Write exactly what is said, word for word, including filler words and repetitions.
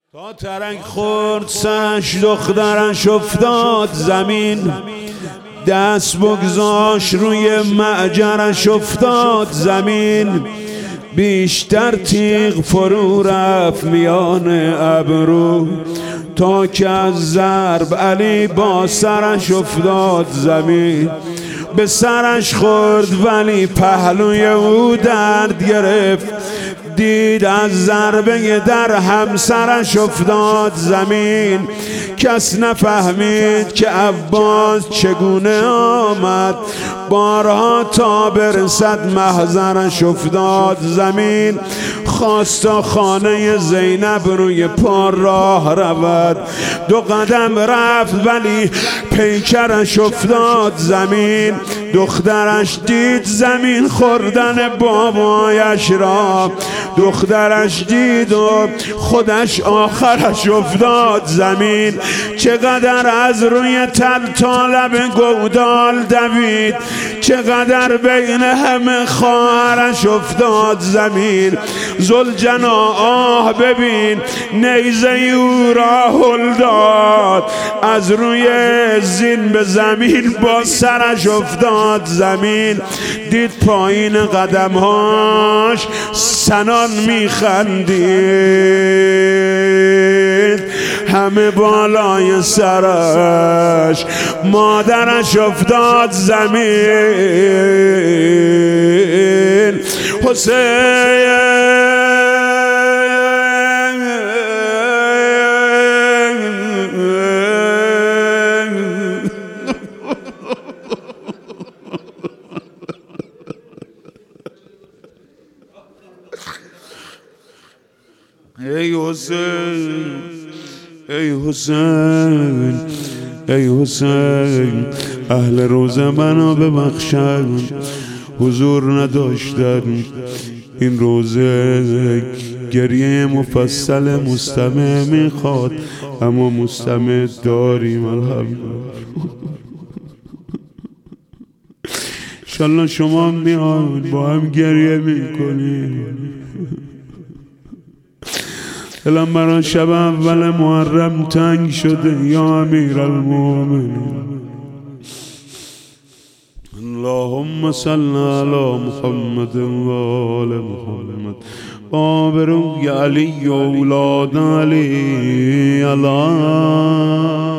تا ترک خورد سرش دخترش افتاد زمین، دست بگذاش روی معجرش افتاد زمین، بیشتر تیغ فرو رفت میان ابرو تا که از ضرب علی با سرش افتاد زمین. به سرش خورد ولی پهلوی او درد گرفت، دید از ضربه در همسرش افتاد زمین. کس نفهمید که عباس چگونه آمد، بارها تا برسد محضرش افتاد زمین. خواست تا خانه زینب روی پا راه رود، دو قدم رفت ولی پیکرش افتاد زمین. دخترش دید زمین خوردن بابایش را، دخترش دید و خودش آخرش افتاد زمین. چقدر از روی تل طالب گودال دوید، چقدر بین همه خواهرش افتاد زمین. زلجنا آه ببین نیزه او را هل داد، از روی زین به زمین با سرش افتاد زمین. دید پایین قدمهاش سنان میخندید، همه بالای سرش مادرش افتاد زمین. حسین ای حسین ای حسین ای حسین، اهل روز منو ببخشن، حضور نداشتن این روزه. گریه مفصل مستمع میخواد، اما مستمع داریم الحمدلله. انشالله شما میاد با هم گریه میکنیم. دلم برای شب اول محرم تنگ شده یا امیر المؤمنین. اللهم صل علی محمد و آل محمد آبروی علی و اولاد علی. الله